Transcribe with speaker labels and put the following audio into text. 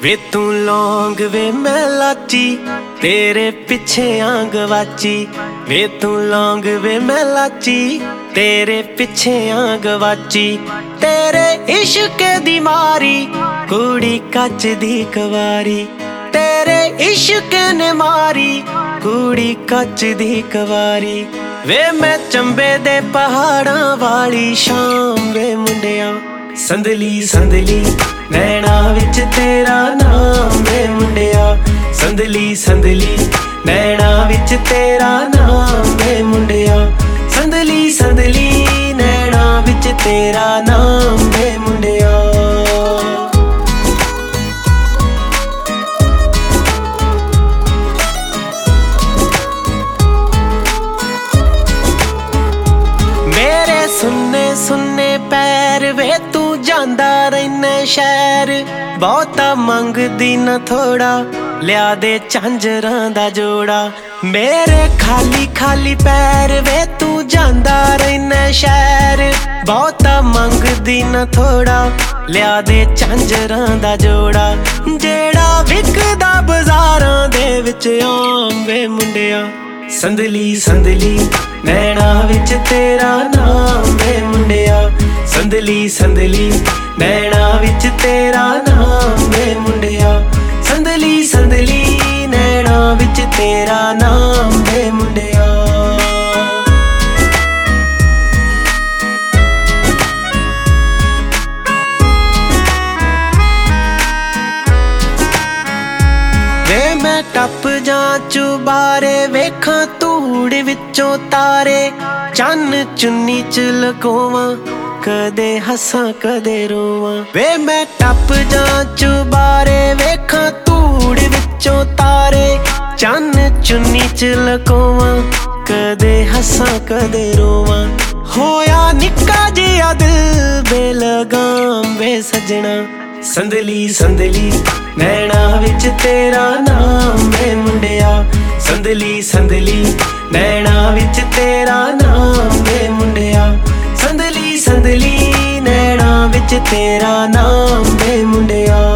Speaker 1: ਵੇ ਤੂੰ ਲੌਂਗ ਵੇ ਮੈਂ ਲਾਚੀ, ਤੇਰੇ ਪਿੱਛੇ ਆਂ ਗਵਾਚੀ। ਵੇ ਤੂੰ ਲੌਂਗ ਵੇ ਮੈਂ ਲਾਚੀ, ਤੇਰੇ ਪਿੱਛੇ ਆਂ ਗਵਾਚੀ। ਤੇਰੇ ਇਸ਼ਕ ਦੀ ਮਾਰੀ ਕੁੜੀ ਕੱਚ ਦੀ ਕਵਾਰੀ, ਤੇਰੇ ਇਸ਼ਕ ਨੇ ਮਾਰੀ ਕੁੜੀ ਕੱਚ ਦੀ ਕਵਾਰੀ। ਵੇ ਮੈਂ ਚੰਬੇ ਦੇ ਪਹਾੜਾਂ ਵਾਲੀ ਸ਼ਾਮ ਵੇ ਮੁੰਡਿਆ, ਸੰਦਲੀ ਸੰਦਲੀ ਨੈਣਾ ਵਿੱਚ ਤੇਰਾ ਨਾਮ ਵੇ ਮੁੰਡਿਆ। ਸੰਦਲੀ ਸੰਦਲੀ ਨੈਣਾ ਵਿੱਚ ਤੇਰਾ ਨਾਮ ਵੇ ਮੁੰਡਿਆ। ਸੰਦਲੀ ਸੰਦਲੀ ਨੈਣਾ ਵਿੱਚ ਤੇਰਾ ਨਾਮ ਵੇ ਮੁੰਡਿਆ। ਮੇਰੇ ਸੁੰਨੇ ਸੁੰਨੇ ਪੈਰ ਵੇ ਤੂੰ ਜਾਂਦਾ ਰਹਿਨਾ ਸ਼ਹਿਰ। ਬਹੁਤਾ ਮੰਗਦੀ ਨਾ ਥੋੜਾ, ਲਿਆ ਦੇ ਝਾਂਜਰਾਂ ਦਾ ਜੋੜਾ। ਮੇਰੇ ਖਾਲੀ ਖਾਲੀ ਪੈਰ ਵੇ ਤੂੰ ਜਾਂਦਾ ਰਹਿਨਾ ਸ਼ਹਿਰ। ਬਹੁਤਾ ਮੰਗਦੀ ਨਾ ਥੋੜਾ, ਲਿਆ ਦੇ ਝਾਂਜਰਾਂ ਦਾ ਜੋੜਾ। ਜਿਹੜਾ ਵਿਕਦਾ ਬਾਜ਼ਾਰਾਂ ਦੇ ਵਿੱਚ ਆਮ ਵੇ ਮੁੰਡਿਆ। ਸੰਦਲੀ ਸੰਦਲੀ ਨੈਣਾ ਵਿੱਚ ਤੇਰਾ ਨਾਮ ਵੇ ਮੁੰਡਿਆ। ਸੰਦਲੀ ਸੰਦਲੀ ਨੈਣਾ ਵਿੱਚ ਤੇਰਾ ਨਾਮ ਵੇ ਮੁੰਡਿਆ। ਸੰਦਲੀ ਸੰਦਲੀ ਨੈਣਾ ਵਿੱਚ ਤੇਰਾ ਨਾਮ ਵੇ ਮੁੰਡਿਆ। ਵੇ ਮੈਂ ਟੱਪ ਜਾਂ ਚੁਬਾਰੇ ਵੇਖਾਂ ਧੂੜ ਵਿੱਚੋਂ ਤਾਰੇ। ਚੰਨ ਚੁੰਨੀ ਚ ਲਕੋਵਾਂ, ਕਦੇ ਹੱਸਾਂ ਕਦੇ ਰੋਵਾਂ। ਵੇ ਮੈਂ ਟੱਪ ਜਾਂ ਚੁਬਾਰੇ ਵੇਖਾਂ ਧੂੜ ਵਿੱਚੋਂ ਤਾਰੇ। ਚੰਨ ਚੁੰਨੀ ਚ ਲਕੋਵਾਂ, ਕਦੇ ਹੱਸਾਂ ਕਦੇ ਰੋਵਾਂ। ਹੋਇਆ ਨਿੱਕਾ ਜਿਹਾ ਦਿਲ ਬੇਲਗਾਮ ਵੇ ਸਜਣਾ। ਸੰਦਲੀ ਸੰਦਲੀ ਨੈਣਾ ਵਿੱਚ ਤੇਰਾ ਨਾਮ ਵੇ ਮੁੰਡਿਆ। ਸੰਦਲੀ ਸੰਦਲੀ ਨੈਣਾ ਵਿੱਚ ਤੇਰਾ ਨਾਮ ਵੇ ਮੁੰਡਿਆ। ਸੰਦਲੀ ਸੰਦਲੀ ਨੈਣਾ ਵਿੱਚ ਤੇਰਾ ਨਾਮ ਵੇ ਮੁੰਡਿਆ।